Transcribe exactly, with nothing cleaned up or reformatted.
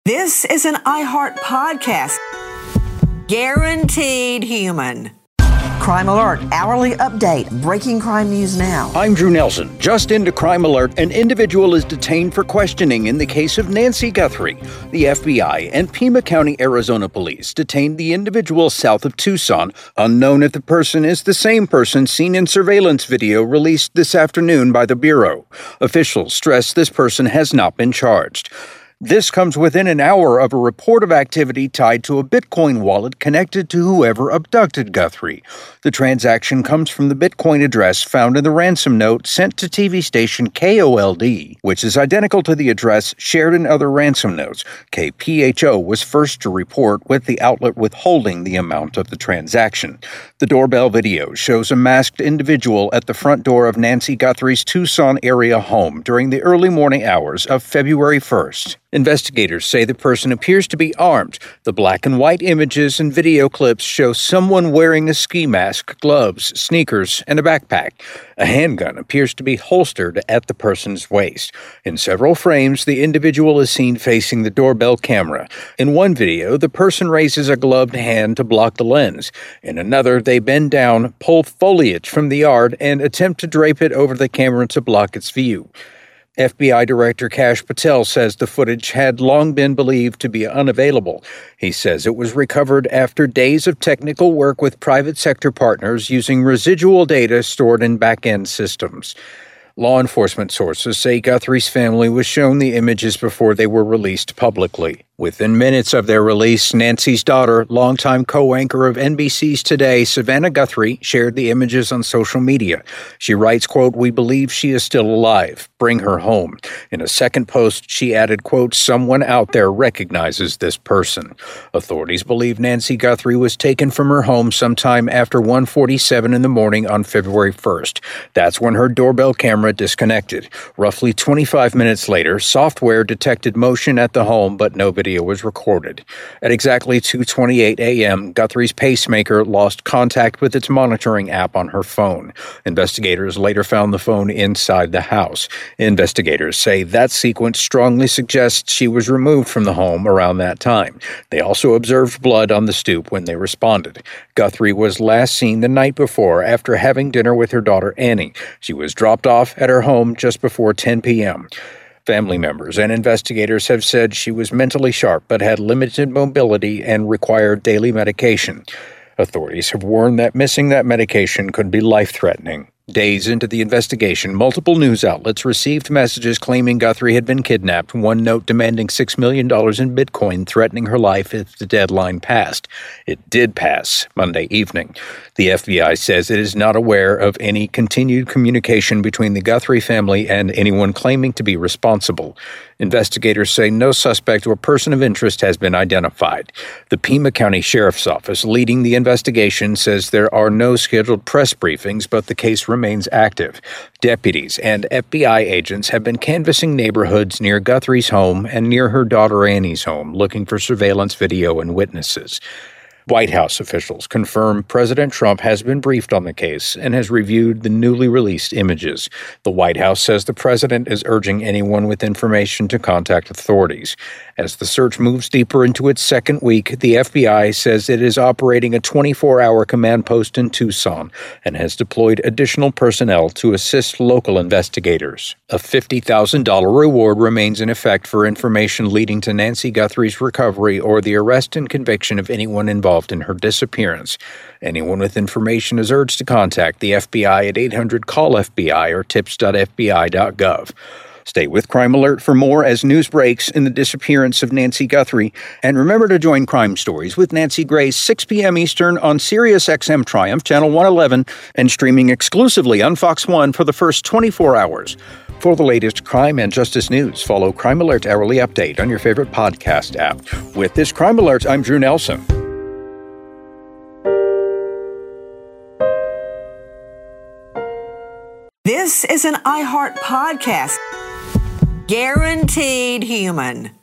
This is an iHeart podcast. Guaranteed human. Crime Alert, hourly update, breaking crime news now. I'm Drew Nelson. Just into Crime Alert, an individual is detained for questioning in the case of Nancy Guthrie. The F B I and Pima County, Arizona police detained the individual south of Tucson, unknown if the person is the same person seen in surveillance video released this afternoon by the Bureau. Officials stress this person has not been charged. This comes within an hour of a report of activity tied to a Bitcoin wallet connected to whoever abducted Guthrie. The transaction comes from the Bitcoin address found in the ransom note sent to T V station K O L D, which is identical to the address shared in other ransom notes. K P H O was first to report, with the outlet withholding the amount of the transaction. The doorbell video shows a masked individual at the front door of Nancy Guthrie's Tucson area home during the early morning hours of February first. Investigators say the person appears to be armed. The black and white images and video clips show someone wearing a ski mask, gloves, sneakers, and a backpack. A handgun appears to be holstered at the person's waist. In several frames, the individual is seen facing the doorbell camera. In one video, the person raises a gloved hand to block the lens. In another, they bend down, pull foliage from the yard, and attempt to drape it over the camera to block its view. F B I Director Kash Patel says the footage had long been believed to be unavailable. He says it was recovered after days of technical work with private sector partners using residual data stored in back-end systems. Law enforcement sources say Guthrie's family was shown the images before they were released publicly. Within minutes of their release, Nancy's daughter, longtime co-anchor of N B C's Today, Savannah Guthrie, shared the images on social media. She writes, quote, "We believe she is still alive. Bring her home." In a second post, she added, quote, "Someone out there recognizes this person." Authorities believe Nancy Guthrie was taken from her home sometime after one forty-seven in the morning on February first. That's when her doorbell camera disconnected. Roughly twenty-five minutes later, software detected motion at the home, but no video was recorded. At exactly two twenty-eight a.m., Guthrie's pacemaker lost contact with its monitoring app on her phone. Investigators later found the phone inside the house. Investigators say that sequence strongly suggests she was removed from the home around that time. They also observed blood on the stoop when they responded. Guthrie was last seen the night before after having dinner with her daughter Annie. She was dropped off at her home just before ten p.m. Family members and investigators have said she was mentally sharp but had limited mobility and required daily medication. Authorities have warned that missing that medication could be life-threatening. Days into the investigation, multiple news outlets received messages claiming Guthrie had been kidnapped, one note demanding six million dollars in Bitcoin, threatening her life if the deadline passed. It did pass Monday evening. The F B I says it is not aware of any continued communication between the Guthrie family and anyone claiming to be responsible. Investigators say no suspect or person of interest has been identified. The Pima County Sheriff's Office, leading the investigation, says there are no scheduled press briefings, but the case remains active. Deputies and F B I agents have been canvassing neighborhoods near Guthrie's home and near her daughter Annie's home, looking for surveillance video and witnesses. White House officials confirm President Trump has been briefed on the case and has reviewed the newly released images. The White House says the president is urging anyone with information to contact authorities. As the search moves deeper into its second week, the F B I says it is operating a twenty-four hour command post in Tucson and has deployed additional personnel to assist local investigators. A fifty thousand dollars reward remains in effect for information leading to Nancy Guthrie's recovery or the arrest and conviction of anyone involved in her disappearance. Anyone with information is urged to contact the F B I at eight hundred call F B I or tips dot F B I dot gov. Stay with Crime Alert for more as news breaks in the disappearance of Nancy Guthrie. And remember to join Crime Stories with Nancy Grace, six p.m. Eastern on Sirius X M Triumph, Channel one eleven, and streaming exclusively on Fox one for the first twenty-four hours. For the latest crime and justice news, follow Crime Alert Hourly Update on your favorite podcast app. With this Crime Alert, I'm Drew Nelson. This is an iHeart podcast. Guaranteed human.